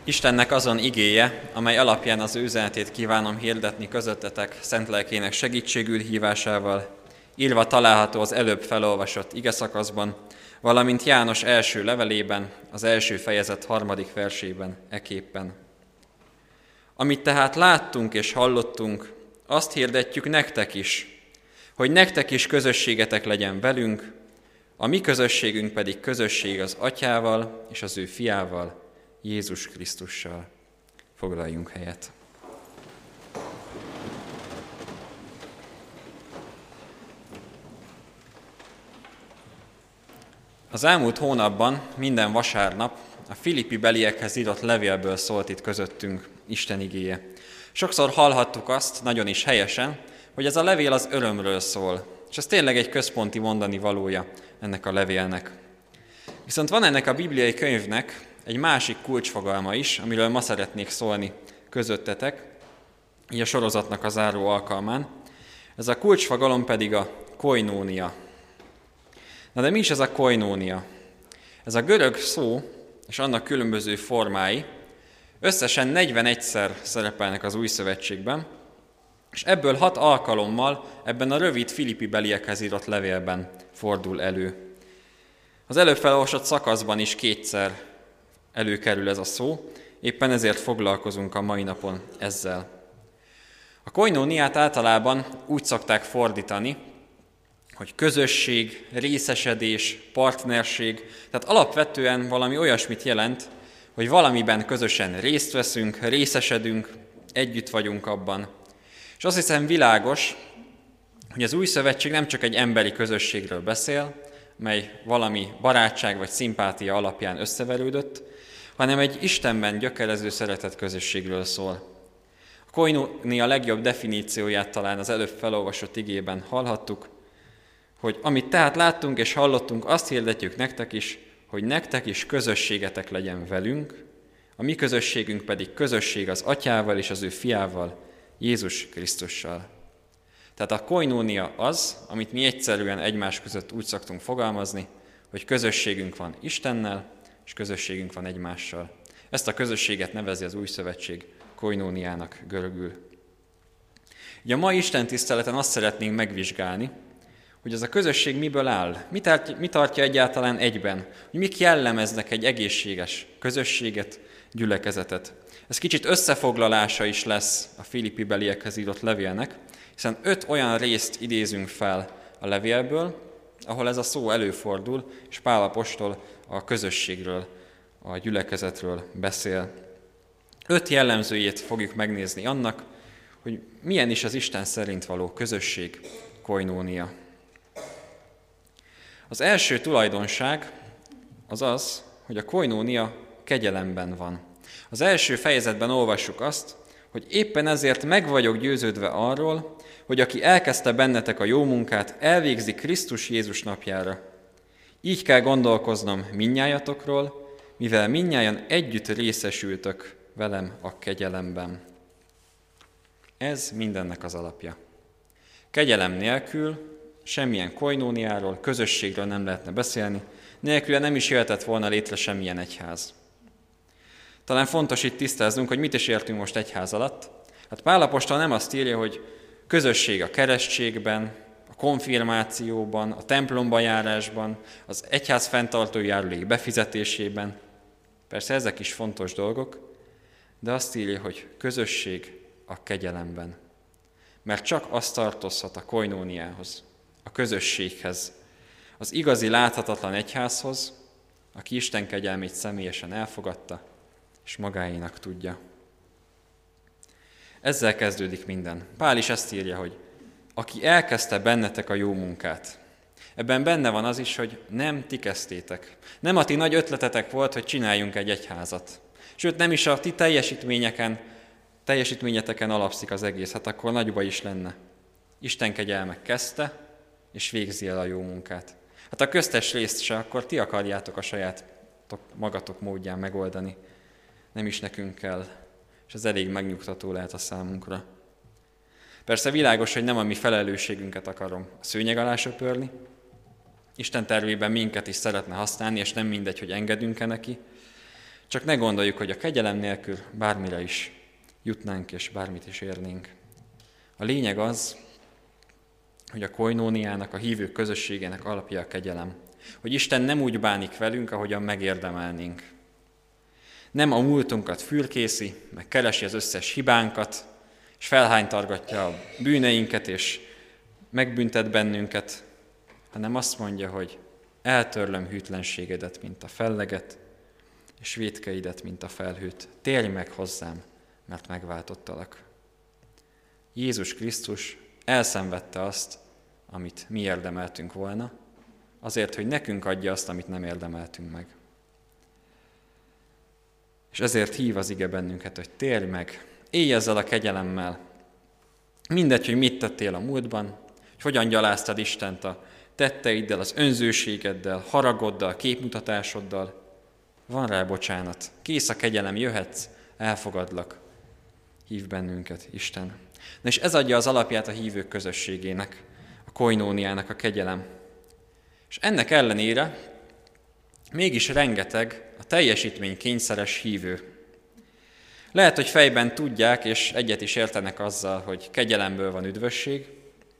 Istennek azon igéje, amely alapján az ő üzenetét kívánom hirdetni közöttetek szent lelkének segítségül hívásával, írva található az előbb felolvasott igeszakaszban, valamint János első levelében, az első fejezet 3. versében eképpen. Amit tehát láttunk és hallottunk, azt hirdetjük nektek is, hogy nektek is közösségetek legyen velünk, a mi közösségünk pedig közösség az Atyával és az ő fiával, Jézus Krisztussal. Foglaljunk helyet. Az elmúlt hónapban minden vasárnap a Filippi beliekhez írott levélből szólt itt közöttünk Isten igéje. Sokszor hallhattuk azt, nagyon is helyesen, hogy ez a levél az örömről szól, és ez tényleg egy központi mondani valója ennek a levélnek. Viszont van ennek a bibliai könyvnek egy másik kulcsfogalma is, amiről ma szeretnék szólni közöttetek, így a sorozatnak a záró alkalmán. Ez a kulcsfogalom pedig a koinónia. Na de mi is ez a koinónia? Ez a görög szó és annak különböző formái összesen 41-szer szerepelnek az Új Szövetségben, és ebből 6 alkalommal ebben a rövid Filippi beliekhez írott levélben fordul elő. Az előbb felolvasott szakaszban is 2-szer előkerül ez a szó, éppen ezért foglalkozunk a mai napon ezzel. A koinóniát általában úgy szokták fordítani, hogy közösség, részesedés, partnerség, tehát alapvetően valami olyasmit jelent, hogy valamiben közösen részt veszünk, részesedünk, együtt vagyunk abban. És azt hiszem világos, hogy az Új Szövetség nem csak egy emberi közösségről beszél, mely valami barátság vagy szimpátia alapján összeverődött, hanem egy Istenben gyökerező szeretett közösségről szól. A koinónia legjobb definícióját talán az előbb felolvasott igében hallhattuk, hogy amit tehát láttunk és hallottunk, azt hirdetjük nektek is, hogy nektek is közösségetek legyen velünk, a mi közösségünk pedig közösség az Atyával és az ő fiával, Jézus Krisztussal. Tehát a koinónia az, amit mi egyszerűen egymás között úgy szoktunk fogalmazni, hogy közösségünk van Istennel, és közösségünk van egymással. Ezt a közösséget nevezi az Új Szövetség koinóniának görögül. Ugye a mai Isten tiszteleten azt szeretnénk megvizsgálni, hogy ez a közösség miből áll, mi tartja egyáltalán egyben, hogy mik jellemeznek egy egészséges közösséget, gyülekezetet. Ez kicsit összefoglalása is lesz a Filippi beliekhez írott levélnek, hiszen 5 olyan részt idézünk fel a levélből, ahol ez a szó előfordul, és Pál apostol a közösségről, a gyülekezetről beszél. 5 jellemzőjét fogjuk megnézni annak, hogy milyen is az Isten szerint való közösség, koinónia. Az első tulajdonság az az, hogy a koinónia kegyelemben van. Az első fejezetben olvassuk azt, hogy éppen ezért meg vagyok győződve arról, hogy aki elkezdte bennetek a jó munkát, elvégzi Krisztus Jézus napjára. Így kell gondolkoznom mindnyájatokról, mivel mindnyájan együtt részesültök velem a kegyelemben. Ez mindennek az alapja. Kegyelem nélkül semmilyen koinóniáról, közösségről nem lehetne beszélni, nélküle nem is jöhetett volna létre semmilyen egyház. Talán fontos itt tisztáznunk, hogy mit is értünk most egyház alatt. Hát Pál apostol nem azt írja, hogy közösség a keresztségben, a konfirmációban, a templomba járásban, az egyház fenntartói járulék befizetésében. Persze ezek is fontos dolgok, de azt írja, hogy közösség a kegyelemben. Mert csak az tartozhat a koinóniához, a közösséghez, az igazi láthatatlan egyházhoz, aki Isten kegyelmét személyesen elfogadta, és magáénak tudja. Ezzel kezdődik minden. Pál is ezt írja, hogy aki elkezdte bennetek a jó munkát. Ebben benne van az is, hogy nem ti kezdtétek. Nem a ti nagy ötletetek volt, hogy csináljunk egy egyházat. Sőt, nem is a ti teljesítményeteken alapszik az egész, hát akkor nagy baj is lenne. Isten kegyelme kezdte, és végzi el a jó munkát. Hát a köztes részt se, akkor ti akarjátok a saját magatok módján megoldani. Nem is nekünk kell, és ez elég megnyugtató lehet a számunkra. Persze világos, hogy nem a mi felelősségünket akarom a szőnyeg alá söpörni. Isten tervében minket is szeretne használni, és nem mindegy, hogy engedünk-e neki. Csak ne gondoljuk, hogy a kegyelem nélkül bármire is jutnánk, és bármit is érnénk. A lényeg az, hogy a koinóniának, a hívők közösségének alapja a kegyelem. Hogy Isten nem úgy bánik velünk, ahogyan megérdemelnénk. Nem a múltunkat fürkészi, meg keresi az összes hibánkat, és felhánytargatja a bűneinket, és megbüntet bennünket, hanem azt mondja, hogy eltörlöm hűtlenségedet, mint a felleget, és vétkeidet, mint a felhőt. Térj meg hozzám, mert megváltottalak. Jézus Krisztus elszenvedte azt, amit mi érdemeltünk volna, azért, hogy nekünk adja azt, amit nem érdemeltünk meg. És ezért hív az ige bennünket, hogy térj meg, élj ezzel a kegyelemmel. Mindegy, hogy mit tettél a múltban, hogy hogyan gyaláztad Istent a tetteiddel, az önzőségeddel, haragoddal, képmutatásoddal. Van rá bocsánat. Kész a kegyelem, jöhetsz, elfogadlak. Hív bennünket Isten. Na és ez adja az alapját a hívők közösségének, a koinóniának, a kegyelem. És ennek ellenére mégis rengeteg a teljesítménykényszeres hívő. Lehet, hogy fejben tudják, és egyet is értenek azzal, hogy kegyelemből van üdvösség,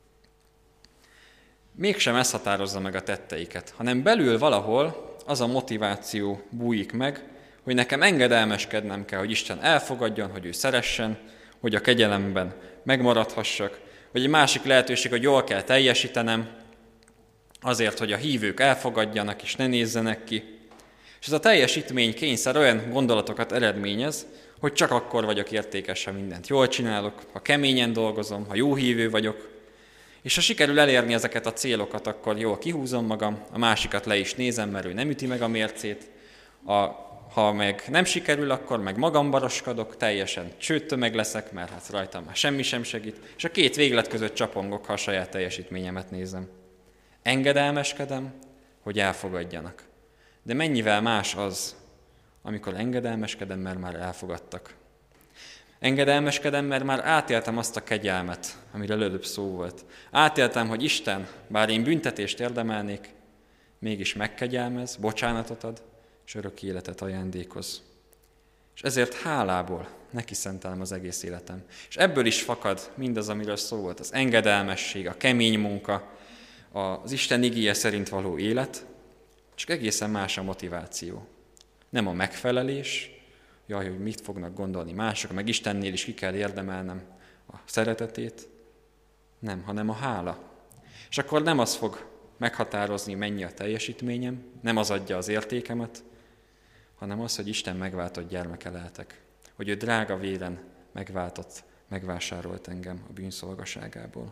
mégsem ez határozza meg a tetteiket, hanem belül valahol az a motiváció bújik meg, hogy nekem engedelmeskednem kell, hogy Isten elfogadjon, hogy ő szeressen, hogy a kegyelemben megmaradhassak, vagy egy másik lehetőség, hogy jól kell teljesítenem, azért, hogy a hívők elfogadjanak és ne nézzenek ki. És ez a teljesítmény kényszer olyan gondolatokat eredményez, hogy csak akkor vagyok értékes, ha mindent jól csinálok, ha keményen dolgozom, ha jó hívő vagyok, és ha sikerül elérni ezeket a célokat, akkor jól kihúzom magam, a másikat le is nézem, mert ő nem üti meg a mércét, ha meg nem sikerül, akkor meg magambaroskodok, teljesen csőttömeg leszek, mert hát rajtam már semmi sem segít, és a két véglet között csapongok, ha a saját teljesítményemet nézem. Engedelmeskedem, hogy elfogadjanak. De mennyivel más az, amikor engedelmeskedem, mert már elfogadtak. Engedelmeskedem, mert már átéltem azt a kegyelmet, amiről előbb szó volt. Átéltem, hogy Isten, bár én büntetést érdemelnék, mégis megkegyelmez, bocsánatot ad, és örök életet ajándékoz. És ezért hálából neki szentelem az egész életem. És ebből is fakad mindaz, amiről szó volt. Az engedelmesség, a kemény munka, az Isten igéje szerint való élet, csak egészen más a motiváció. Nem a megfelelés, jaj, hogy mit fognak gondolni mások, meg Istennél is ki kell érdemelnem a szeretetét. Nem, hanem a hála. És akkor nem az fog meghatározni, mennyi a teljesítményem, nem az adja az értékemet, hanem az, hogy Isten megváltott gyermeke lehetek. Hogy ő drága véren megváltott, megvásárolt engem a bűnszolgaságából.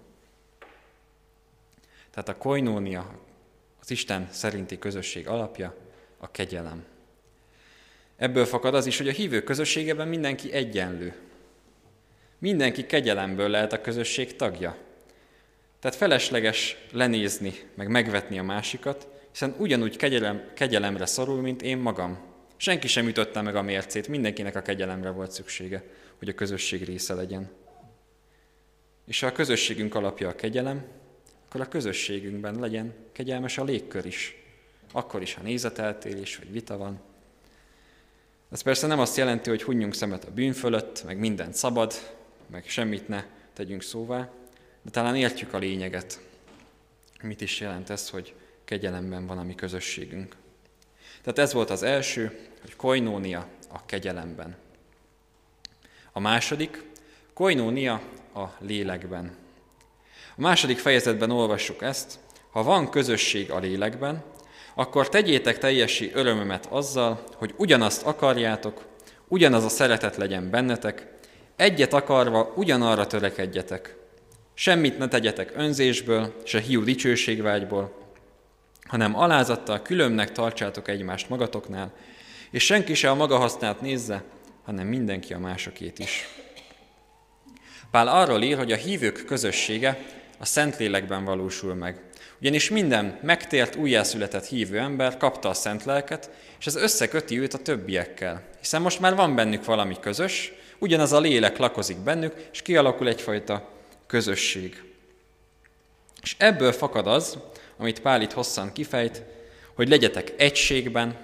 Tehát a koinónia, az Isten szerinti közösség alapja a kegyelem. Ebből fakad az is, hogy a hívők közösségében mindenki egyenlő. Mindenki kegyelemből lehet a közösség tagja. Tehát felesleges lenézni, meg megvetni a másikat, hiszen ugyanúgy kegyelemre szorul, mint én magam. Senki sem ütötte meg a mércét, mindenkinek a kegyelemre volt szüksége, hogy a közösség része legyen. És ha a közösségünk alapja a kegyelem, akkor a közösségünkben legyen kegyelmes a légkör is. Akkor is, ha nézeteltérés vagy vita van. Ez persze nem azt jelenti, hogy hunjunk szemet a bűn fölött, meg mindent szabad, meg semmit ne tegyünk szóvá, de talán értjük a lényeget. Mit is jelent ez, hogy kegyelemben van a mi közösségünk. Tehát ez volt az első, hogy koinónia a kegyelemben. A második, koinónia a lélekben. A második fejezetben olvassuk ezt: ha van közösség a lélekben, akkor tegyétek teljessé örömömet azzal, hogy ugyanazt akarjátok, ugyanaz a szeretet legyen bennetek, egyet akarva ugyanarra törekedjetek. Semmit ne tegyetek önzésből, se hiú dicsőségvágyból, hanem alázattal különbnek tartsátok egymást magatoknál, és senki se a maga hasznát nézze, hanem mindenki a másokét is. Pál arról ír, hogy a hívők közössége a Szentlélekben valósul meg. Ugyanis minden megtért, újjászületett hívő ember kapta a szent lelket, és ez összeköti őt a többiekkel. Hiszen most már van bennük valami közös, ugyanaz a lélek lakozik bennük, és kialakul egyfajta közösség. És ebből fakad az, amit Pál itt hosszan kifejt, hogy legyetek egységben,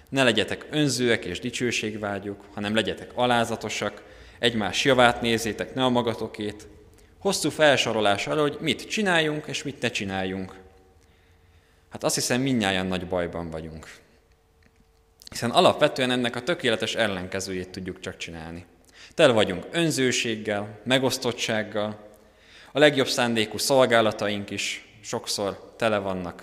Ne legyetek önzőek és dicsőségvágyók, hanem legyetek alázatosak, egymás javát nézzétek, ne a magatokét. Hosszú felsorolás arra, hogy mit csináljunk és mit ne csináljunk. Hát azt hiszem, mindnyájan nagy bajban vagyunk. Hiszen alapvetően ennek a tökéletes ellenkezőjét tudjuk csak csinálni. Tele vagyunk önzőséggel, megosztottsággal, a legjobb szándékú szolgálataink is sokszor tele vannak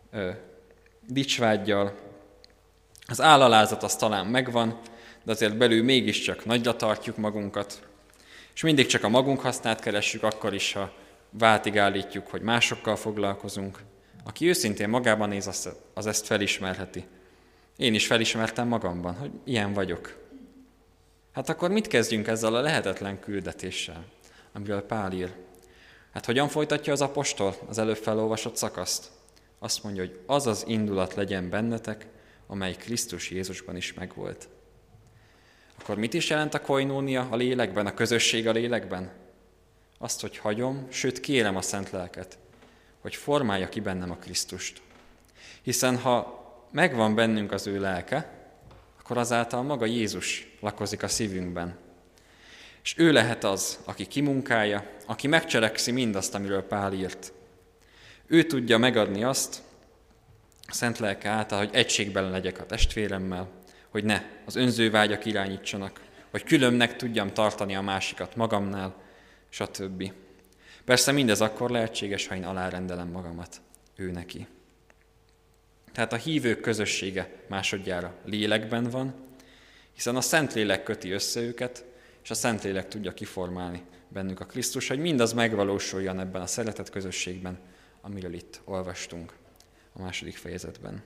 dicsvággyal. Az állalázat az talán megvan, de azért belül mégiscsak nagyra tartjuk magunkat, és mindig csak a magunk hasznát keressük, akkor is, ha váltig állítjuk, hogy másokkal foglalkozunk. Aki őszintén magában néz, az ezt felismerheti. Én is felismertem magamban, hogy ilyen vagyok. Hát akkor mit kezdjünk ezzel a lehetetlen küldetéssel, amiről Pál ír? Hát hogyan folytatja az apostol az előbb felolvasott szakaszt? Azt mondja, hogy az az indulat legyen bennetek, amely Krisztus Jézusban is megvolt. Akkor mit is jelent a koinónia a lélekben, a közösség a lélekben? Azt, hogy hagyom, sőt kérem a Szent Lelket, hogy formálja ki bennem a Krisztust. Hiszen ha megvan bennünk az ő lelke, akkor azáltal maga Jézus lakozik a szívünkben. És ő lehet az, aki kimunkálja, aki megcselekszi mindazt, amiről Pál írt. Ő tudja megadni azt, a Szent Lelke által, hogy egységben legyek a testvéremmel, hogy ne az önzővágyak irányítsanak, hogy különbnek tudjam tartani a másikat magamnál, stb. Persze mindez akkor lehetséges, ha én alárendelem magamat ő neki. Tehát a hívők közössége másodjára lélekben van, hiszen a Szentlélek köti össze őket, és a Szentlélek tudja kiformálni bennük a Krisztus, hogy mindaz megvalósuljon ebben a szeretet közösségben, amiről itt olvastunk a második fejezetben.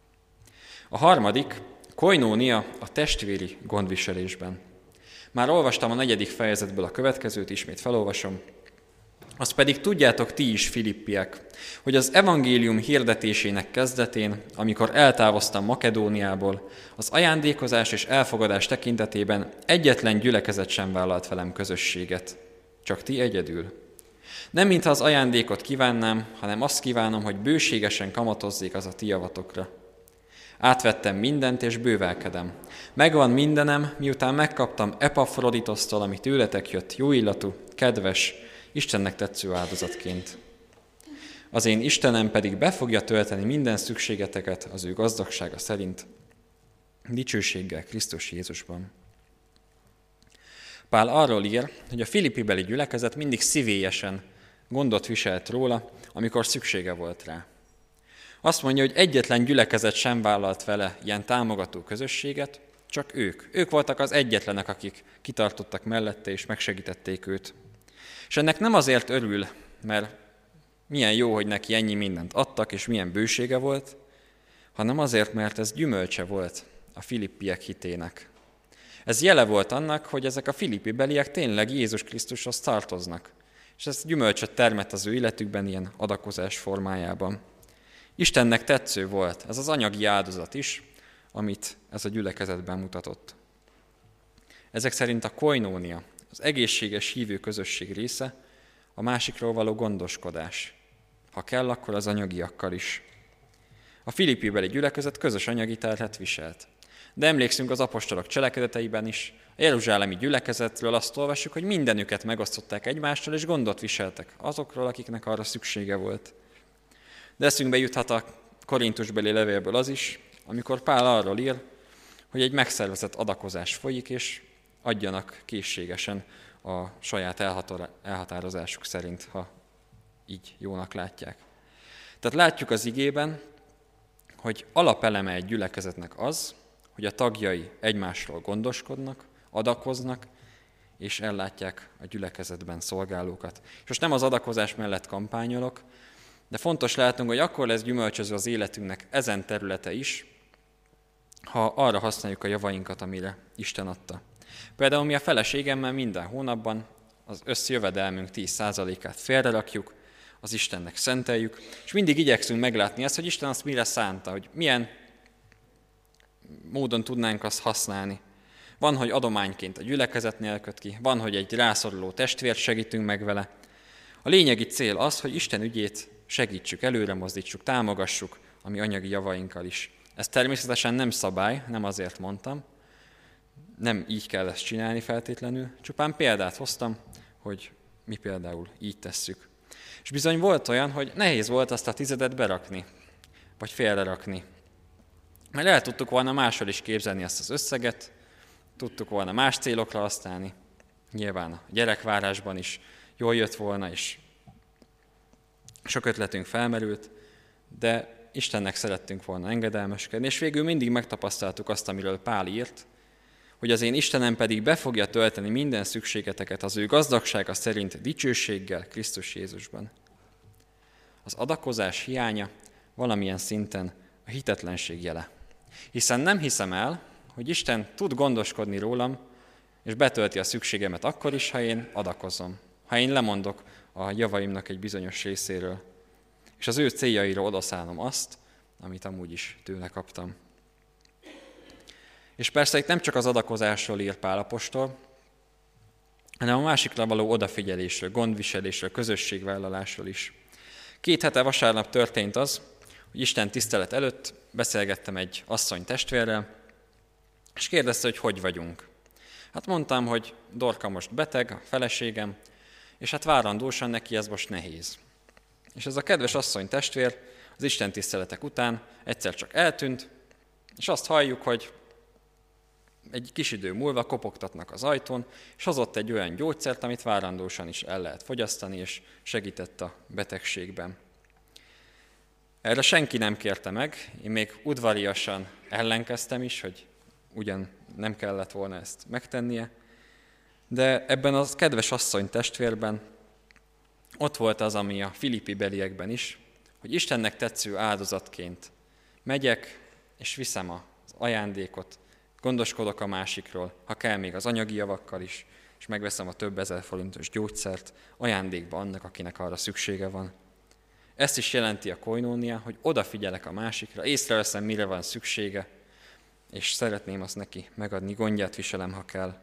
A harmadik, koinónia a testvéri gondviselésben. Már olvastam a 4. fejezetből a következőt, ismét felolvasom. Azt pedig tudjátok ti is, filippiek, hogy az evangélium hirdetésének kezdetén, amikor eltávoztam Makedóniából, az ajándékozás és elfogadás tekintetében egyetlen gyülekezet sem vállalt velem közösséget. Csak ti egyedül. Nem mintha az ajándékot kívánnám, hanem azt kívánom, hogy bőségesen kamatozzék az a ti javatokra. Átvettem mindent, és bővelkedem. Megvan mindenem, miután megkaptam Epafroditosztól, ami tőletek jött, jóillatú, kedves, Istennek tetsző áldozatként. Az én Istenem pedig be fogja tölteni minden szükségeteket az ő gazdagsága szerint, dicsőséggel Krisztus Jézusban. Pál arról ír, hogy a filippibeli gyülekezet mindig szívélyesen gondot viselt róla, amikor szüksége volt rá. Azt mondja, hogy egyetlen gyülekezet sem vállalt vele ilyen támogató közösséget, csak ők. Ők voltak az egyetlenek, akik kitartottak mellette és megsegítették őt. És ennek nem azért örül, mert milyen jó, hogy neki ennyi mindent adtak, és milyen bősége volt, hanem azért, mert ez gyümölcse volt a filippiek hitének. Ez jele volt annak, hogy ezek a filippi beliek tényleg Jézus Krisztushoz tartoznak, és ez gyümölcsöt termett az ő életükben ilyen adakozás formájában. Istennek tetsző volt ez az anyagi áldozat is, amit ez a gyülekezetben mutatott. Ezek szerint a koinónia, az egészséges hívő közösség része, a másikról való gondoskodás. Ha kell, akkor az anyagiakkal is. A filippibeli gyülekezet közös anyagi terhet viselt. De emlékszünk az apostolok cselekedeteiben is, a jeruzsálemi gyülekezetről azt olvassuk, hogy mindenüket megosztották egymással, és gondot viseltek azokról, akiknek arra szüksége volt. De eszünkbe juthat a korintusbeli levélből az is, amikor Pál arról ír, hogy egy megszervezett adakozás folyik, és adjanak készségesen a saját elhatározásuk szerint, ha így jónak látják. Tehát látjuk az igében, hogy alapeleme egy gyülekezetnek az, hogy a tagjai egymásról gondoskodnak, adakoznak, és ellátják a gyülekezetben szolgálókat. És most nem az adakozás mellett kampányolok, de fontos látnunk, hogy akkor lesz gyümölcsöző az életünknek ezen területe is, ha arra használjuk a javainkat, amire Isten adta. Például mi a feleségemmel minden hónapban az összjövedelmünk 10%-át félrerakjuk, az Istennek szenteljük, és mindig igyekszünk meglátni ezt, hogy Isten azt mire szánta, hogy milyen módon tudnánk azt használni. Van, hogy adományként a gyülekezetnél köt ki, van, hogy egy rászoruló testvért segítünk meg vele. A lényegi cél az, hogy Isten ügyét segítsük, előre mozdítsuk, támogassuk a mi anyagi javainkkal is. Ez természetesen nem szabály, nem azért mondtam, nem így kell ezt csinálni feltétlenül, csupán példát hoztam, hogy mi például így tesszük. És bizony volt olyan, hogy nehéz volt azt a 10 berakni, vagy félrerakni. Mert el tudtuk volna máshol is képzelni ezt az összeget, tudtuk volna más célokra használni. Nyilván a gyerekvárásban is jól jött volna, és sok ötletünk felmerült, de Istennek szerettünk volna engedelmeskedni, és végül mindig megtapasztaltuk azt, amiről Pál írt, hogy az én Istenem pedig be fogja tölteni minden szükségeteket az ő gazdagsága szerint dicsőséggel Krisztus Jézusban. Az adakozás hiánya valamilyen szinten a hitetlenség jele. Hiszen nem hiszem el, hogy Isten tud gondoskodni rólam, és betölti a szükségemet akkor is, ha én adakozom, ha én lemondok a javaimnak egy bizonyos részéről, és az ő céljaira odaszállom azt, amit amúgy is tőle kaptam. És persze itt nem csak az adakozásról ír Pál apostol, hanem a másikra való odafigyelésről, gondviselésről, közösségvállalásról is. 2 hete vasárnap történt az, hogy Isten tisztelet előtt beszélgettem egy asszony testvérrel, és kérdezte, hogy vagyunk. Hát mondtam, hogy Dorka most beteg, a feleségem, és hát várandósan neki ez most nehéz. És ez a kedves asszony testvér az Isten tiszteletek után egyszer csak eltűnt, és azt halljuk, hogy egy kis idő múlva kopogtatnak az ajtón, és hozott egy olyan gyógyszert, amit várandósan is el lehet fogyasztani, és segített a betegségben. Erre senki nem kérte meg, én még udvariasan ellenkeztem is, hogy ugyan nem kellett volna ezt megtennie, de ebben a kedves asszony testvérben ott volt az, ami a Filippi beliekben is, hogy Istennek tetsző áldozatként megyek, és viszem az ajándékot, gondoskodok a másikról, ha kell még az anyagi javakkal is, és megveszem a több ezer forintos gyógyszert ajándékba annak, akinek arra szüksége van. Ezt is jelenti a koinónia, hogy odafigyelek a másikra, észreveszem, mire van szüksége, és szeretném azt neki megadni, gondját viselem, ha kell.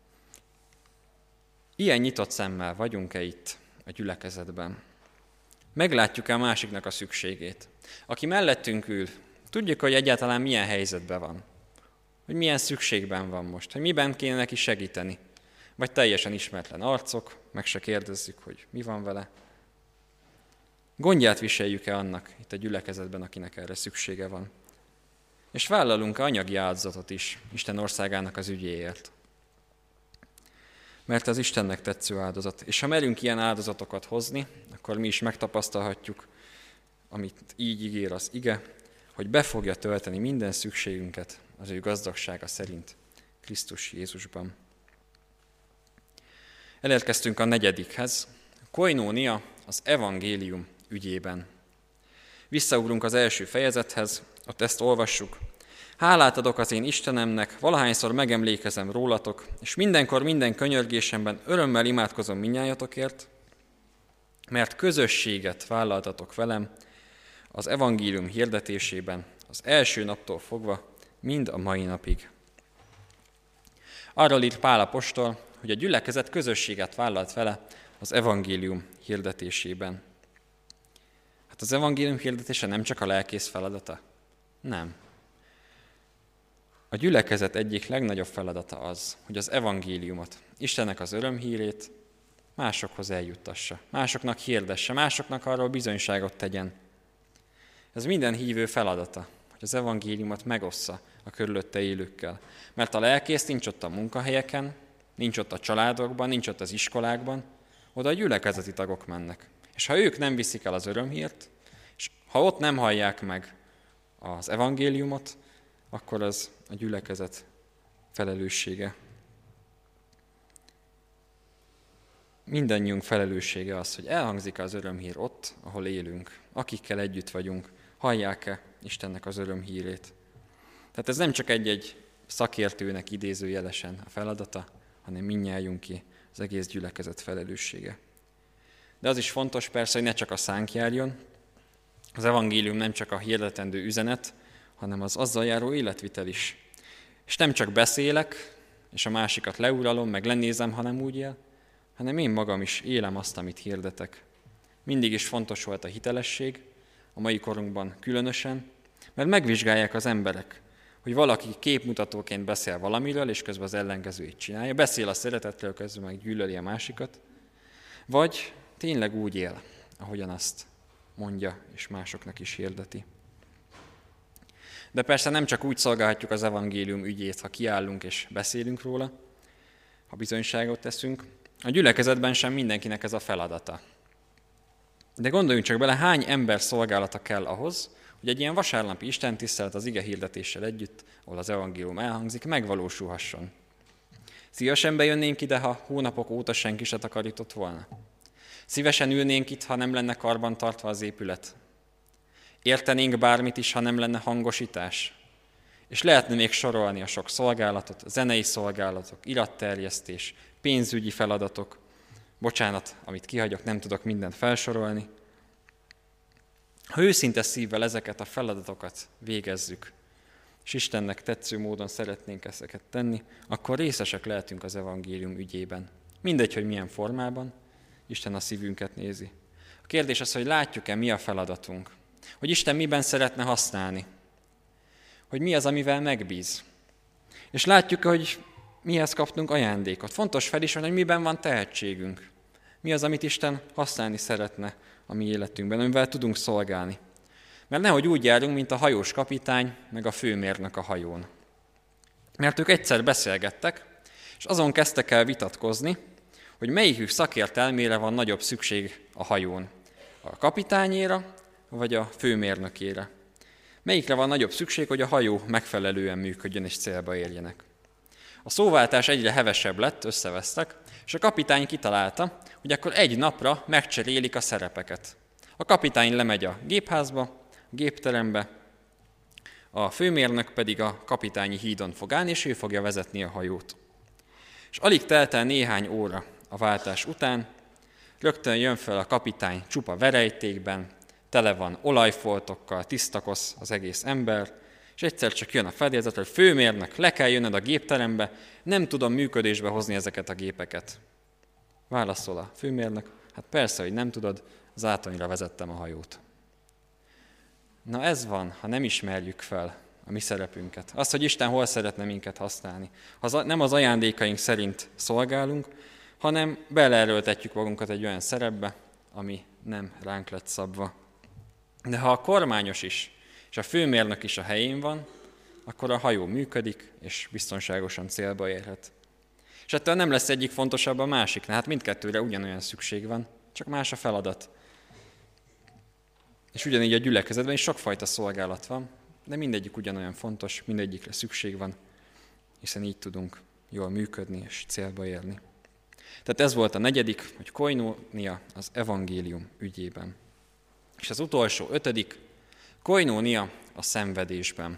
Ilyen nyitott szemmel vagyunk-e itt a gyülekezetben? Meglátjuk-e a másiknak a szükségét? Aki mellettünk ül, tudjuk, hogy egyáltalán milyen helyzetben van, hogy milyen szükségben van most, hogy miben kéne neki segíteni, vagy teljesen ismeretlen arcok, meg se kérdezzük, hogy mi van vele. Gondját viseljük-e annak itt a gyülekezetben, akinek erre szüksége van? És vállalunk-e anyagi áldozatot is Isten országának az ügyéért? Mert az Istennek tetsző áldozat. És ha merünk ilyen áldozatokat hozni, akkor mi is megtapasztalhatjuk, amit így ígér az ige, hogy be fogja tölteni minden szükségünket az ő gazdagsága szerint Krisztus Jézusban. Elérkeztünk a 4-hez, koinónia az evangélium ügyében. Visszaugrunk az első fejezethez, ott ezt olvassuk. Hálát adok az én Istenemnek, valahányszor megemlékezem rólatok, és mindenkor minden könyörgésemben örömmel imádkozom mindnyájatokért, mert közösséget vállaltatok velem az evangélium hirdetésében, az első naptól fogva, mind a mai napig. Arról írt Pál apostol, hogy a gyülekezet közösséget vállalt vele az evangélium hirdetésében. Hát az evangélium hirdetése nem csak a lelkész feladata? Nem. A gyülekezet egyik legnagyobb feladata az, hogy az evangéliumot, Istennek az örömhírét másokhoz eljuttassa, másoknak hirdesse, másoknak arról bizonyságot tegyen. Ez minden hívő feladata, hogy az evangéliumot megossza a körülötte élőkkel. Mert a lelkész nincs ott a munkahelyeken, nincs ott a családokban, nincs ott az iskolákban, oda a gyülekezeti tagok mennek. És ha ők nem viszik el az örömhírt, és ha ott nem hallják meg az evangéliumot, akkor az a gyülekezet felelőssége. Mindannyiunk felelőssége az, hogy elhangzik-e az örömhír ott, ahol élünk, akikkel együtt vagyunk, hallják-e Istennek az örömhírét. Tehát ez nem csak egy szakértőnek idézőjelesen a feladata, hanem mindnyájunké, az egész gyülekezet felelőssége. De az is fontos persze, hogy ne csak a szánk járjon. Az evangélium nem csak a hirdetendő üzenet, hanem az azzal járó életvitel is. És nem csak beszélek, és a másikat leuralom, meg lenézem, hanem úgy él, hanem én magam is élem azt, amit hirdetek. Mindig is fontos volt a hitelesség, a mai korunkban különösen, Mert megvizsgálják az emberek, hogy valaki képmutatóként beszél valamiről, és közben az ellenkezőjét csinálja, beszél a szeretetről, közben meg gyűlöli a másikat, vagy tényleg úgy él, ahogyan azt mondja, és másoknak is hirdeti. De persze nem csak úgy szolgálhatjuk az evangélium ügyét, ha kiállunk és beszélünk róla, ha bizonyságot teszünk. A gyülekezetben sem mindenkinek ez a feladata. De gondoljunk csak bele, hány ember szolgálata kell ahhoz, hogy egy ilyen vasárnapi istentisztelet az ige hirdetéssel együtt, ahol az evangélium elhangzik, megvalósulhasson. Szívesen bejönnénk ide, ha hónapok óta senki se takarított volna. Szívesen ülnénk itt, ha nem lenne karban tartva az épület. Értenénk bármit is, ha nem lenne hangosítás. És lehetne még sorolni a sok szolgálatot, zenei szolgálatok, iratterjesztés, pénzügyi feladatok. Bocsánat, amit kihagyok, nem tudok mindent felsorolni. Ha őszinte szívvel ezeket a feladatokat végezzük, és Istennek tetsző módon szeretnénk ezeket tenni, akkor részesek lehetünk az evangélium ügyében. Mindegy, hogy milyen formában, Isten a szívünket nézi. A kérdés az, hogy látjuk-e, mi a feladatunk, hogy Isten miben szeretne használni, hogy mi az, amivel megbíz. És látjuk, hogy mihez kaptunk ajándékot. Fontos felismerni, hogy miben van tehetségünk. Mi az, amit Isten használni szeretne a mi életünkben, amivel tudunk szolgálni. Mert nehogy úgy járjunk, mint a hajós kapitány, meg a főmérnök a hajón. Mert ők egyszer beszélgettek, és azon kezdtek el vitatkozni, hogy melyikük szakértelmére van nagyobb szükség a hajón. A kapitányéra, vagy a főmérnökére. Melyikre van nagyobb szükség, hogy a hajó megfelelően működjön és célba érjenek. A szóváltás egyre hevesebb lett, összevesztek, és a kapitány kitalálta, hogy akkor egy napra megcserélik a szerepeket. A kapitány lemegy a gépházba, a gépterembe, a főmérnök pedig a kapitányi hídon fog állni, és ő fogja vezetni a hajót. És alig telt el néhány óra a váltás után, rögtön jön fel a kapitány csupa verejtékben, tele van olajfoltokkal, tisztakosz az egész ember, és egyszer csak jön a fedélzet, hogy főmérnök, le kell jönnöd a gépterembe, nem tudom működésbe hozni ezeket a gépeket. Válaszol a főmérnök, hát persze, hogy nem tudod, zátonyra vezettem a hajót. Na ez van, ha nem ismerjük fel a mi szerepünket. Azt, hogy Isten hol szeretne minket használni. Ha nem az ajándékaink szerint szolgálunk, hanem beleerőltetjük magunkat egy olyan szerepbe, ami nem ránk lett szabva. De ha a kormányos is, és a főmérnök is a helyén van, akkor a hajó működik, és biztonságosan célba érhet. És ettől nem lesz egyik fontosabb a másiknál, hát mindkettőre ugyanolyan szükség van, csak más a feladat. És ugyanígy a gyülekezetben is sokfajta szolgálat van, de mindegyik ugyanolyan fontos, mindegyikre szükség van, hiszen így tudunk jól működni és célba érni. Tehát ez volt a negyedik, hogy koinónia az evangélium ügyében. És az utolsó, 5. koinónia a szenvedésben.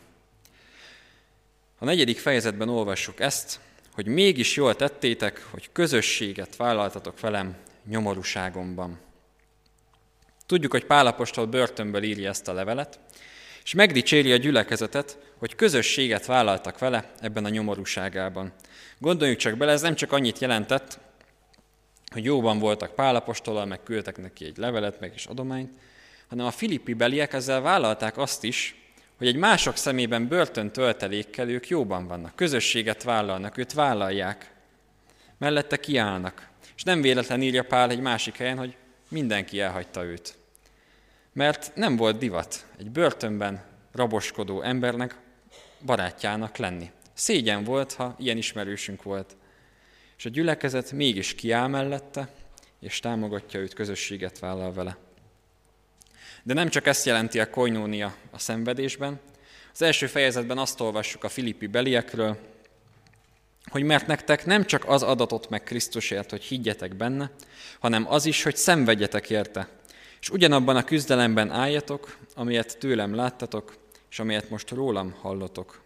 A 4. fejezetben olvassuk ezt, hogy mégis jól tettétek, hogy közösséget vállaltatok velem nyomorúságomban. Tudjuk, hogy Pál apostol börtönből írja ezt a levelet, és megdicséri a gyülekezetet, hogy közösséget vállaltak vele ebben a nyomorúságában. Gondoljuk csak bele, ez nem csak annyit jelentett, hogy jóban voltak Pál apostollal, meg küldtek neki egy levelet, meg is adományt, hanem a filippi beliek ezzel vállalták azt is, hogy egy mások szemében börtöntöltelékkel ők jóban vannak, közösséget vállalnak, őt vállalják, mellette kiállnak. És nem véletlen írja Pál egy másik helyen, hogy mindenki elhagyta őt. Mert nem volt divat egy börtönben raboskodó embernek barátjának lenni. Szégyen volt, ha ilyen ismerősünk volt. És a gyülekezet mégis kiáll mellette, és támogatja őt, közösséget vállal vele. De nem csak ezt jelenti a koinónia a szenvedésben. Az első fejezetben azt olvassuk a filippi beliekről, hogy mert nektek nem csak az adatot meg Krisztusért, hogy higgyetek benne, hanem az is, hogy szenvedjetek érte, és ugyanabban a küzdelemben álljatok, amelyet tőlem láttatok, és amelyet most rólam hallotok.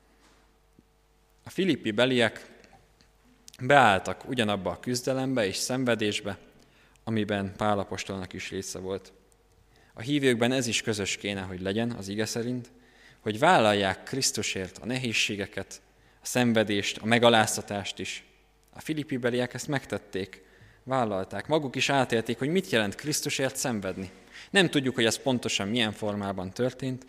A filippi beliek beálltak ugyanabba a küzdelembe és szenvedésbe, amiben Pál apostolnak is része volt. A hívőkben ez is közös kéne, hogy legyen az ige szerint, hogy vállalják Krisztusért a nehézségeket, a szenvedést, a megaláztatást is. A filippi beliek ezt megtették, vállalták, maguk is átélték, hogy mit jelent Krisztusért szenvedni. Nem tudjuk, hogy ez pontosan milyen formában történt,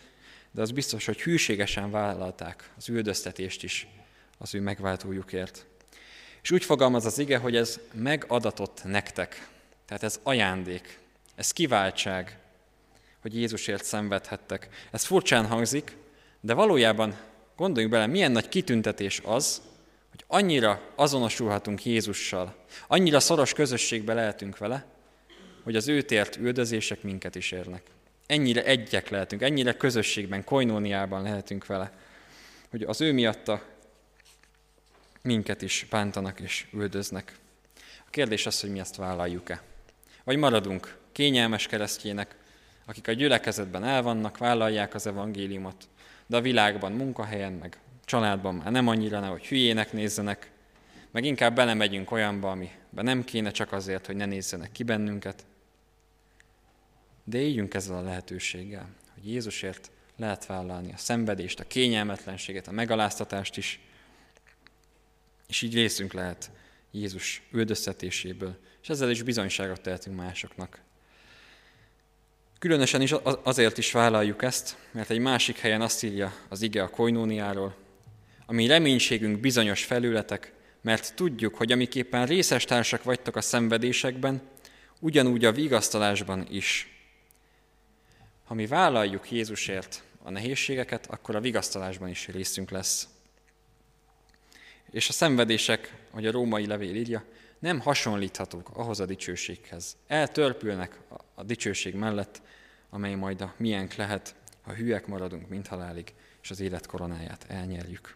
de az biztos, hogy hűségesen vállalták az üldöztetést is az ő megváltójukért. És úgy fogalmaz az ige, hogy ez megadatott nektek. Tehát ez ajándék, ez kiváltság, hogy Jézusért szenvedhettek. Ez furcsán hangzik, de valójában gondoljunk bele, milyen nagy kitüntetés az, hogy annyira azonosulhatunk Jézussal, annyira szoros közösségbe lehetünk vele, hogy az őt ért üldözések minket is érnek. Ennyire egyek lehetünk, ennyire közösségben, koinóniában lehetünk vele, hogy az ő miatta minket is bántanak és üldöznek. A kérdés az, hogy mi ezt vállaljuk-e. Vagy maradunk kényelmes keresztjének, akik a gyülekezetben elvannak, vállalják az evangéliumot, de a világban, munkahelyen, meg családban már nem annyira, nehogy hülyének nézzenek, meg inkább belemegyünk olyanba, amiben nem kéne csak azért, hogy ne nézzenek ki bennünket. De éljünk ezzel a lehetőséggel, hogy Jézusért lehet vállalni a szenvedést, a kényelmetlenséget, a megaláztatást is, és így részünk lehet Jézus üldöztetéséből, és ezzel is bizonyságot tehetünk másoknak. Különösen is azért is vállaljuk ezt, mert egy másik helyen azt írja az ige a koinóniáról, ami reménységünk bizonyos felületek, mert tudjuk, hogy amiképpen részestársak vagytok a szenvedésekben, ugyanúgy a vigasztalásban is. Ha mi vállaljuk Jézusért a nehézségeket, akkor a vigasztalásban is részünk lesz. És a szenvedések, ahogy a római levél írja, nem hasonlíthatók ahhoz a dicsőséghez. Eltörpülnek a dicsőség mellett, amely majd a miénk lehet, ha hülyek maradunk mindhalálig, és az élet koronáját elnyerjük.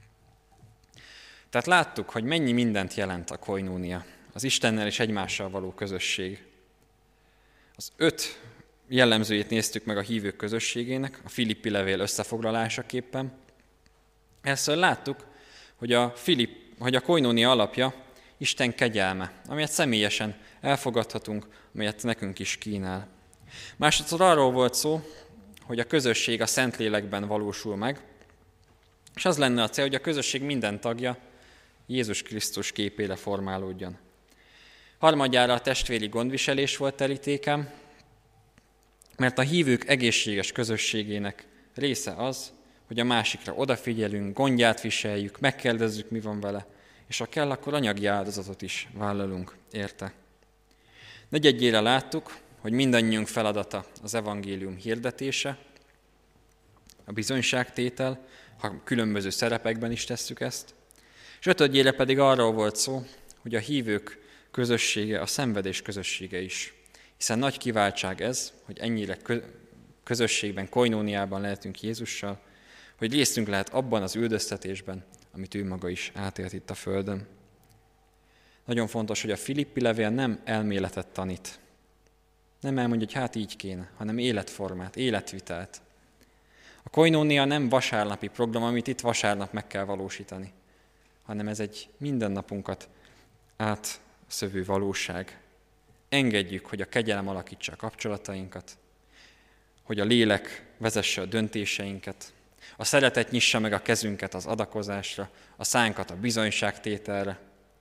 Tehát láttuk, hogy mennyi mindent jelent a koinónia, az Istennel és egymással való közösség. Az 5 jellemzőjét néztük meg a hívők közösségének, a Filippi levél összefoglalásaképpen. Először láttuk, hogy a koinónia alapja Isten kegyelme, amelyet személyesen elfogadhatunk, amelyet nekünk is kínál. Másodszor arról volt szó, hogy a közösség a Szentlélekben valósul meg, és az lenne a cél, hogy a közösség minden tagja Jézus Krisztus képére formálódjon. Harmadjára a testvéri gondviselés volt terítékem, mert a hívők egészséges közösségének része az, hogy a másikra odafigyelünk, gondját viseljük, megkérdezzük, mi van vele, és ha kell, akkor anyagi áldozatot is vállalunk érte. Negyedjére láttuk, hogy mindannyiunk feladata az evangélium hirdetése, a bizonyságtétel, ha különböző szerepekben is tesszük ezt, és ötödjére pedig arról volt szó, hogy a hívők közössége a szenvedés közössége is, hiszen nagy kiváltság ez, hogy ennyire közösségben, koinóniában lehetünk Jézussal, hogy részünk lehet abban az üldöztetésben, amit ő maga is átélt itt a földön. Nagyon fontos, hogy a Filippi levél nem elméletet tanít. Nem elmondja, hogy hát így kéne, hanem életformát, életvitelt. A koinónia nem vasárnapi program, amit itt vasárnap meg kell valósítani, hanem ez egy mindennapunkat átszövő valóság. Engedjük, hogy a kegyelem alakítsa a kapcsolatainkat, hogy a lélek vezesse a döntéseinket, a szeretet nyissa meg a kezünket az adakozásra, a szánkat a bizonyságtételre,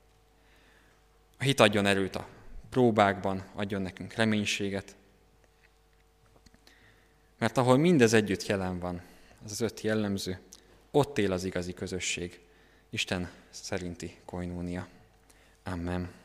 a hit adjon erőt a próbákban, adjon nekünk reménységet. Mert ahol mindez együtt jelen van, az 5 jellemző, ott él az igazi közösség, Isten szerinti koinónia. Amen.